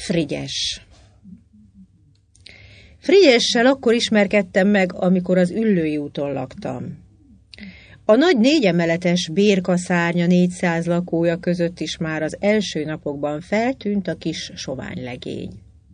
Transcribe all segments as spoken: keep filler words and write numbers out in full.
Frigyes. Frigyessel akkor ismerkedtem meg, amikor az Üllői úton laktam. A nagy négyemeletes bérkaszárnya négyszáz lakója között is már az első napokban feltűnt a kis soványlegény.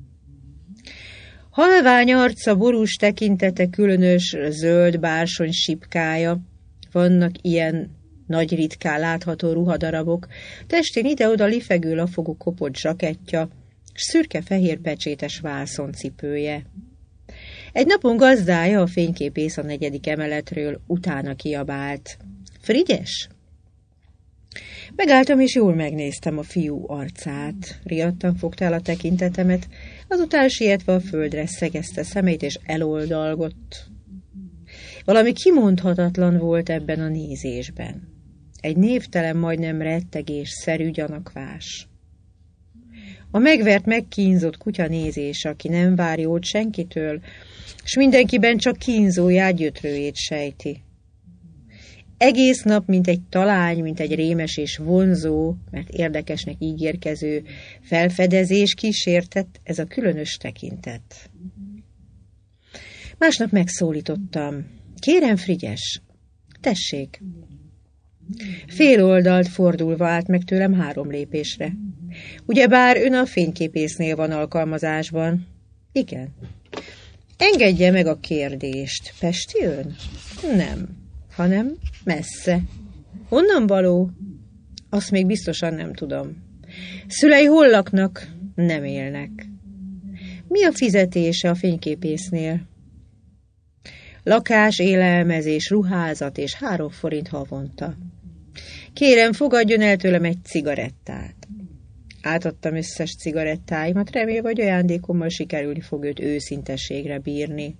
Halvány arca, borús tekintete, különös zöld bársony sipkája, vannak ilyen nagy ritkán látható ruhadarabok, testén ide-oda lifegő lafogó kopott zsakettja, s szürke-fehér pecsétes válszoncipője. Egy napon gazdája, a fényképész a negyedik emeletről utána kiabált. Frigyes? Megálltam, és jól megnéztem a fiú arcát. Riadtan fogta el a tekintetemet, azután sietve a földre szegezte szemét, és eloldalgott. Valami kimondhatatlan volt ebben a nézésben. Egy névtelen, majdnem rettegésszerű gyanakvás. A megvert, megkínzott kutya nézése, aki nem vár jót senkitől, s mindenkiben csak kínzóját, gyötrőjét sejti. Egész nap, mint egy talány, mint egy rémes és vonzó, mert érdekesnek ígérkező felfedezés kísértett ez a különös tekintet. Másnap megszólítottam. Kérem, Frigyes, tessék. Fél oldalt fordulva állt meg tőlem három lépésre. Ugyebár ön a fényképésznél van alkalmazásban. Igen. Engedje meg a kérdést. Pesti ön? Nem, hanem messze. Honnan való? Azt még biztosan nem tudom. Szülei hol laknak? Nem élnek. Mi a fizetése a fényképésznél? Lakás, élelmezés, ruházat és három forint havonta. Kérem, fogadjon el tőlem egy cigarettát. Átadtam összes cigarettáimat, remélve, hogy ajándékommal sikerülni fog őt őszintességre bírni.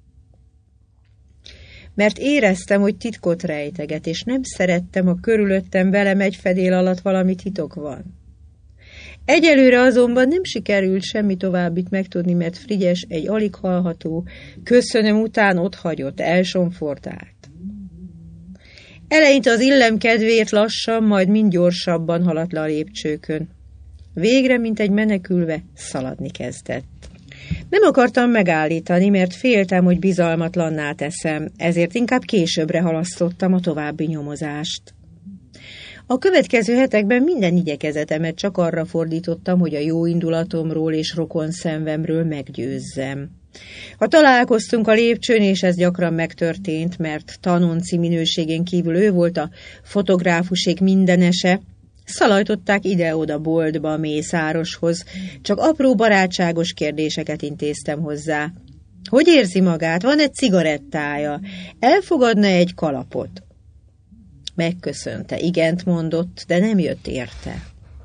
Mert éreztem, hogy titkot rejteget, és nem szerettem, a körülöttem velem egy fedél alatt valami titok van. Egyelőre azonban nem sikerült semmi továbbit megtudni, mert Frigyes egy alig hallható köszönöm után otthagyott, elsomfortált. Eleinte az illem kedvéért lassan, majd mind gyorsabban haladt le a lépcsőkön. Végre, mint egy menekülve, szaladni kezdett. Nem akartam megállítani, mert féltem, hogy bizalmatlanná teszem, ezért inkább későbbre halasztottam a további nyomozást. A következő hetekben minden igyekezetemet csak arra fordítottam, hogy a jó indulatomról és rokon szenvemről meggyőzzem. Ha találkoztunk a lépcsőn, és ez gyakran megtörtént, mert tanonci minőségén kívül ő volt a fotográfusék mindenese, szalajtották ide-oda boltba a mészároshoz, csak apró barátságos kérdéseket intéztem hozzá. Hogy érzi magát? Van egy cigarettája? Elfogadna egy kalapot? Megköszönte, igent mondott, de nem jött érte.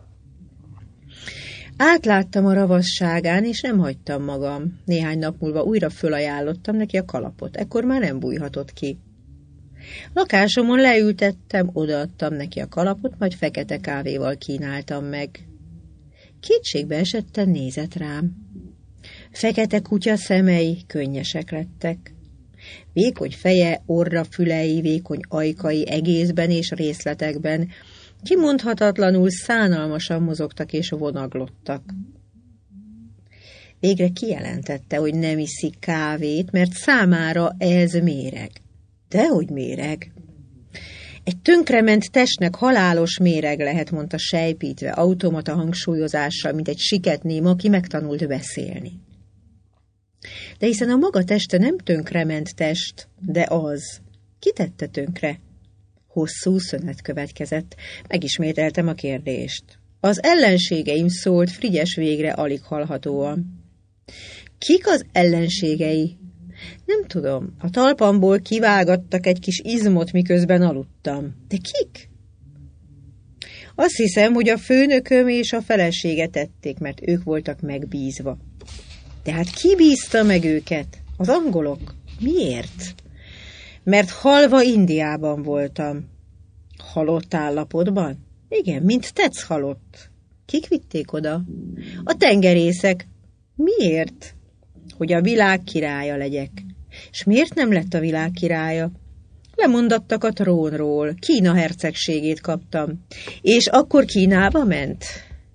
Átláttam a ravasságán, és nem hagytam magam. Néhány nap múlva újra fölajánlottam neki a kalapot, ekkor már nem bújhatott ki. Lakásomon leültettem, odaadtam neki a kalapot, majd fekete kávéval kínáltam meg. Kétségbe esetten nézett rám. Fekete kutya szemei könnyesek lettek. Vékony feje, orra, fülei, vékony ajkai egészben és részletekben kimondhatatlanul szánalmasan mozogtak és vonaglottak. Végre kijelentette, hogy nem iszik kávét, mert számára ez méreg. Dehogy méreg. Egy tönkrement testnek halálos méreg lehet, mondta sejpítve, automata hangsúlyozással, mint egy siketném, aki megtanult beszélni. De hiszen a maga teste nem tönkrement test, de az. Ki tette tönkre? Hosszú szünet következett. Megismételtem a kérdést. Az ellenségeim, szólt Frigyes végre alig hallhatóan. Kik az ellenségei? Nem tudom. A talpamból kivágattak egy kis izmot, miközben aludtam. De kik? Azt hiszem, hogy a főnököm és a felesége tették, mert ők voltak megbízva. De hát ki bízta meg őket? Az angolok. Miért? Mert halva Indiában voltam. Halott állapotban? Igen, mint tetsz halott. Kik vitték oda? A tengerészek. Miért? Hogy a világ királya legyek. És miért nem lett a világ királya? Lemondattak a trónról, Kína hercegségét kaptam. És akkor Kínába ment?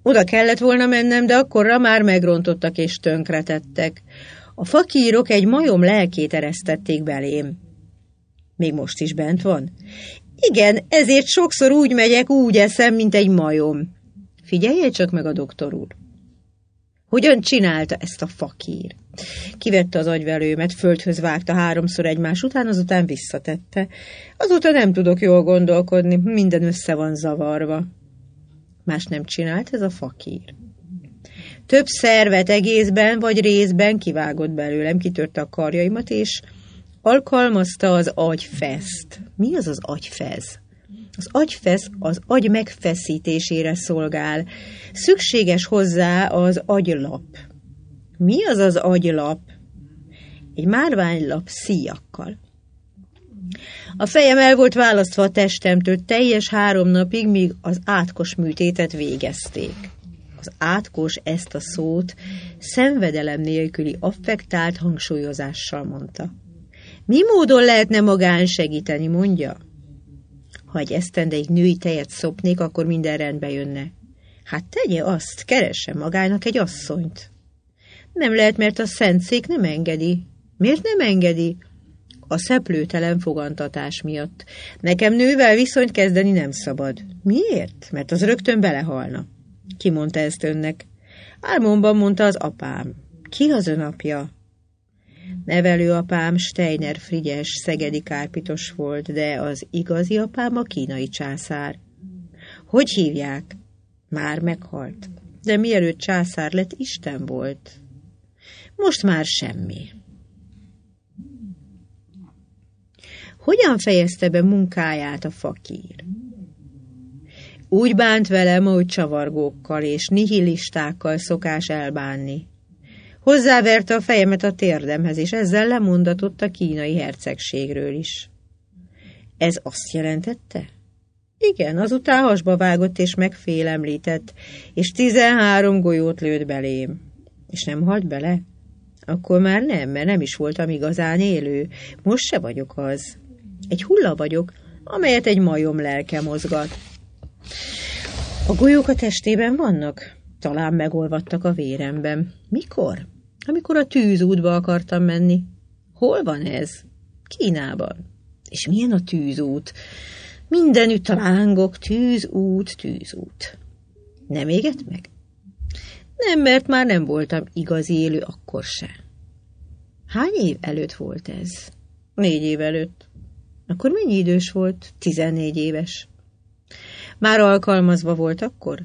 Oda kellett volna mennem, de akkorra már megrontottak és tönkretettek. A fakírok egy majom lelkét eresztették belém. Még most is bent van? Igen, ezért sokszor úgy megyek, úgy eszem, mint egy majom. Figyelje csak meg a doktor úr. Hogyan csinálta ezt a fakír? Kivette az agyvelőmet, földhöz vágta háromszor egymás után, azután visszatette. Azóta nem tudok jól gondolkodni, minden össze van zavarva. Más nem csinált ez a fakír. Több szervet egészben vagy részben kivágott belőlem, kitörte a karjaimat, és alkalmazta az agyfeszt. Mi az az agyfez? Az agyfesz az agy megfeszítésére szolgál. Szükséges hozzá az agylap. Mi az az agylap? Egy márványlap szíjakkal. A fejem el volt választva a testemtől teljes három napig, míg az átkos műtétet végezték. Az átkos ezt a szót szenvedelem nélküli affektált hangsúlyozással mondta. Mi módon lehetne magán segíteni, mondja? Ha egy esztendeig női tejet szopnék, akkor minden rendbe jönne. Hát tegye azt, keresse magának egy asszonyt. Nem lehet, mert a szentszék nem engedi. Miért nem engedi? A szeplőtelen fogantatás miatt. Nekem nővel viszonyt kezdeni nem szabad. Miért? Mert az rögtön belehalna. Ki mondta ezt önnek? Álmomban mondta az apám. Ki az ön apja? Nevelőapám Steiner Frigyes szegedi kárpitos volt, de az igazi apám a kínai császár. Hogy hívják? Már meghalt. De mielőtt császár lett, Isten volt. Most már semmi. Hogyan fejezte be munkáját a fakír? Úgy bánt velem, ahogy csavargókkal és nihilistákkal szokás elbánni. Hozzáverte a fejemet a térdemhez, és ezzel lemondatott a kínai hercegségről is. Ez azt jelentette? Igen, azután hasba vágott és megfélemlített, és tizenhárom golyót lőtt belém. És nem halt bele? Akkor már nem, mert nem is voltam igazán élő. Most se vagyok az. Egy hulla vagyok, amelyet egy majom lelke mozgat. A golyók a testében vannak? Talán megolvadtak a véremben. Mikor? Amikor a tűzútba akartam menni. Hol van ez? Kínában. És milyen a tűzút? Mindenütt lángok, tűzút, tűzút. Nem égett meg? Nem, mert már nem voltam igazi élő akkor se. Hány év előtt volt ez? Négy év előtt. Akkor mennyi idős volt? Tizennégy éves. Már alkalmazva volt akkor?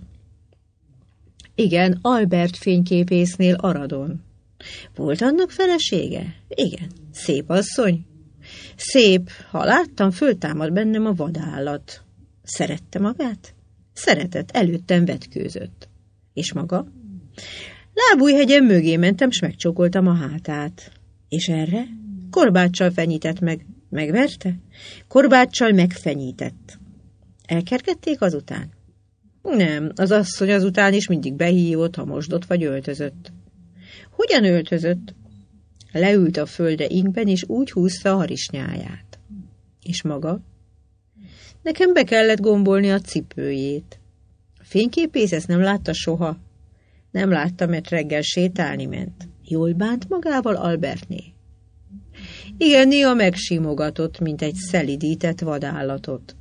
Igen, Albert fényképésznél Aradon. Volt annak felesége? Igen. Szép asszony? Szép. Ha láttam, föltámad bennem a vadállat. Szerette magát? Szeretett, előttem vetkőzött. És maga? Lábújhegyen mögé mentem, s megcsókoltam a hátát. És erre? Korbáccsal fenyített meg. Megverte? Korbáccsal megfenyített. Elkergették azután? Nem, az asszony azután is mindig behívott, ha mosdott vagy öltözött. Hogyan öltözött? Leült a földre inkben, és úgy húzta a harisnyáját. És maga? Nekem be kellett gombolni a cipőjét. A fényképész ezt nem látta soha. Nem látta, mert reggel sétálni ment. Jól bánt magával Albertné? Igen, néha megsimogatott, mint egy szelidített vadállatot.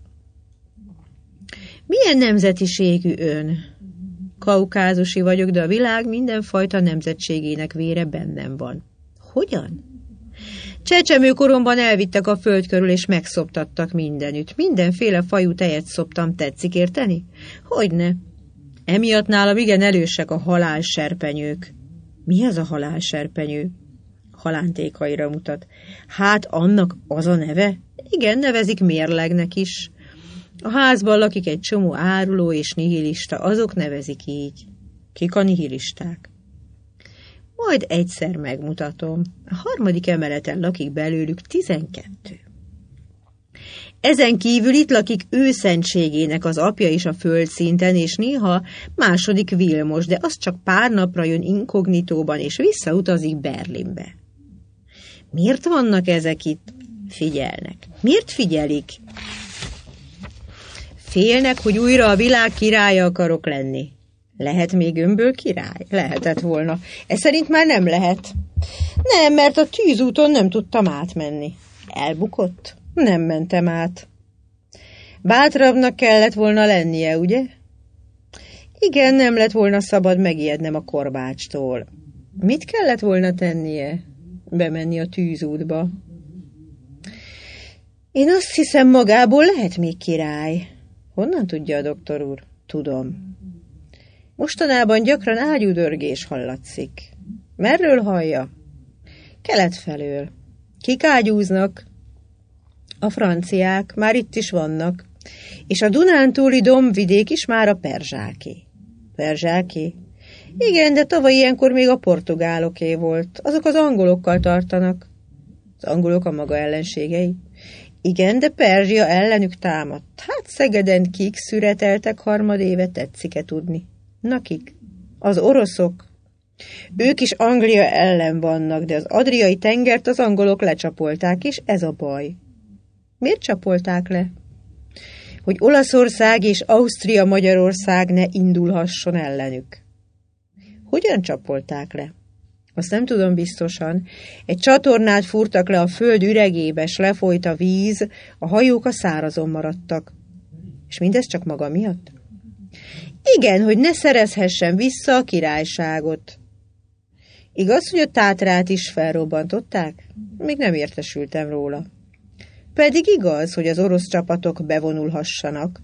Milyen nemzetiségű ön? Kaukázusi vagyok, de a világ mindenfajta nemzetségének vére bennem van. Hogyan? Csecsemőkoromban elvittek a föld körül, és megszoptattak mindenütt. Mindenféle fajú tejet szoptam, tetszik érteni? Hogyne? Emiatt nálam igen erősek a halálserpenyők. Mi az a halálserpenyő? Halántékaira mutat. Hát annak az a neve? Igen, nevezik mérlegnek is. A házban lakik egy csomó áruló és nihilista, azok nevezik így. Kik a nihilisták? Majd egyszer megmutatom. A harmadik emeleten lakik belőlük tizenkettő. Ezen kívül itt lakik őszentségének az apja is a földszinten, és néha második Vilmos, de az csak pár napra jön inkognitóban, és visszautazik Berlinbe. Miért vannak ezek itt? Figyelnek. Miért figyelik? Félnek, hogy újra a világ királya akarok lenni. Lehet még gömböl király? Lehetett volna. Ez szerint már nem lehet. Nem, mert a tűzúton nem tudtam átmenni. Elbukott? Nem mentem át. Bátrabbnak kellett volna lennie, ugye? Igen, nem lett volna szabad megijednem a korbácstól. Mit kellett volna tennie? Bemenni a tűzútba. Én azt hiszem, magából lehet még király. Honnan tudja a doktor úr? Tudom. Mostanában gyakran ágyúdörgés hallatszik. Merről hallja? Kelet felől. Kik ágyúznak? A franciák, már itt is vannak. És a Dunántúli dombvidék is már a perzsáké. Perzsáké? Igen, de tavaly ilyenkor még a portugáloké volt. Azok az angolokkal tartanak. Az angolok a maga ellenségei? Igen, de Perzsia ellenük támadt. Hát Szegeden kik szüreteltek harmadéve, tetszik-e tudni? Na kik? Az oroszok. Ők is Anglia ellen vannak, de az Adriai tengert az angolok lecsapolták, és ez a baj. Miért csapolták le? Hogy Olaszország és Ausztria Magyarország ne indulhasson ellenük. Hogyan csapolták le? Azt nem tudom biztosan. Egy csatornát fúrtak le a föld üregébe, s lefolyt a víz, a hajók a szárazon maradtak. És mindez csak maga miatt? Igen, hogy ne szerezhessen vissza a királyságot. Igaz, hogy a Tátrát is felrobbantották? Még nem értesültem róla. Pedig igaz, hogy az orosz csapatok bevonulhassanak.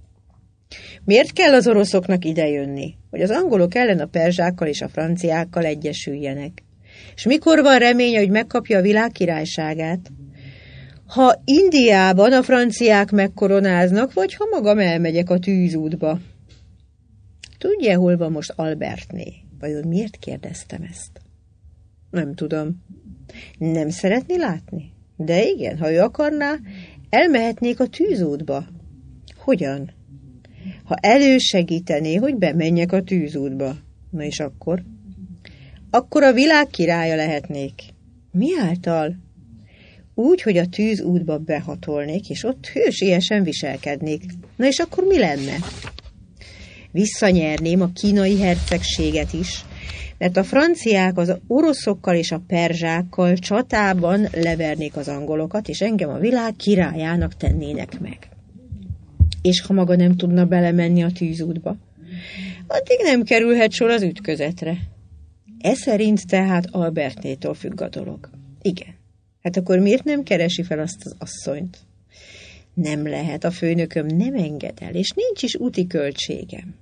Miért kell az oroszoknak idejönni? Hogy az angolok ellen a perzsákkal és a franciákkal egyesüljenek. És mikor van reménye, hogy megkapja a világ királyságát? Ha Indiában a franciák megkoronáznak, vagy ha magam elmegyek a tűzútba. Tudja, hol van most Albertné? Vajon miért kérdeztem ezt? Nem tudom. Nem szeretné látni? De igen, ha ő akarná, elmehetnék a tűzútba. Hogyan? Ha elősegítené, hogy bemenjek a tűzútba. Na és akkor? Akkor a világ királya lehetnék. Mi által? Úgy, hogy a tűzútba behatolnék, és ott hősiesen viselkednék. Na és akkor mi lenne? Visszanyerném a kínai hercegséget is, mert a franciák az oroszokkal és a perzsákkal csatában levernék az angolokat, és engem a világ királyának tennének meg. És ha maga nem tudna belemenni a tűzútba, addig nem kerülhet sor az ütközetre. E szerint tehát Albertnétól függ a dolog. Igen. Hát akkor miért nem keresi fel azt az asszonyt? Nem lehet, a főnököm nem enged el, és nincs is úti költségem.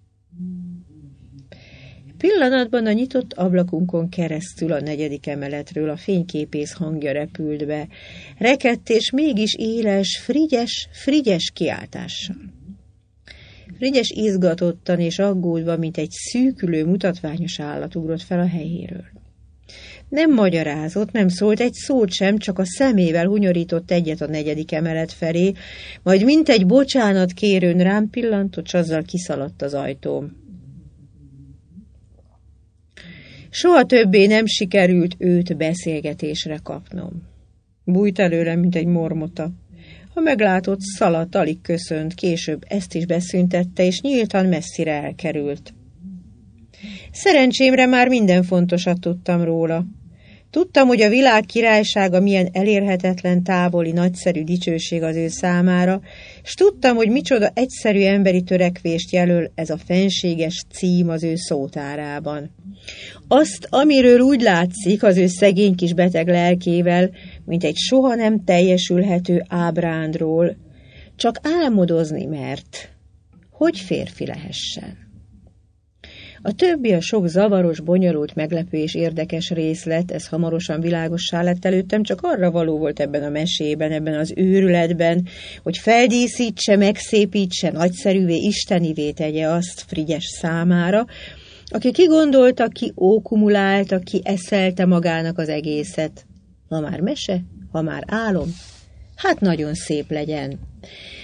Pillanatban a nyitott ablakunkon keresztül a negyedik emeletről a fényképész hangja repült be, rekedt és mégis éles, frigyes, frigyes kiáltással. Frigyes izgatottan és aggódva, mint egy szűkülő, mutatványos állat ugrott fel a helyéről. Nem magyarázott, nem szólt egy szót sem, csak a szemével hunyorított egyet a negyedik emelet felé, majd mint egy bocsánat kérőn rám pillantott, s azzal kiszaladt az ajtóm. Soha többé nem sikerült őt beszélgetésre kapnom. Bújt előlem, mint egy mormota. Ha meglátott, szaladt, alig köszönt, később ezt is beszüntette, és nyíltan messzire elkerült. Szerencsémre már minden fontosat tudtam róla. Tudtam, hogy a világ királysága milyen elérhetetlen, távoli, nagyszerű dicsőség az ő számára, és tudtam, hogy micsoda egyszerű emberi törekvést jelöl ez a fenséges cím az ő szótárában. Azt, amiről úgy látszik az ő szegény kis beteg lelkével, mint egy soha nem teljesülhető ábrándról, csak álmodozni mert, hogy férfi lehessen. A többi, a sok zavaros, bonyolult, meglepő és érdekes részlet, ez hamarosan világossá lett előttem, csak arra való volt ebben a mesében, ebben az őrületben, hogy feldíszítse, megszépítse, nagyszerűvé, istenivé tegye azt Frigyes számára, aki kigondolta, ki ókumulálta, ki eszelte magának az egészet. Ha már mese, ha már álom, hát nagyon szép legyen.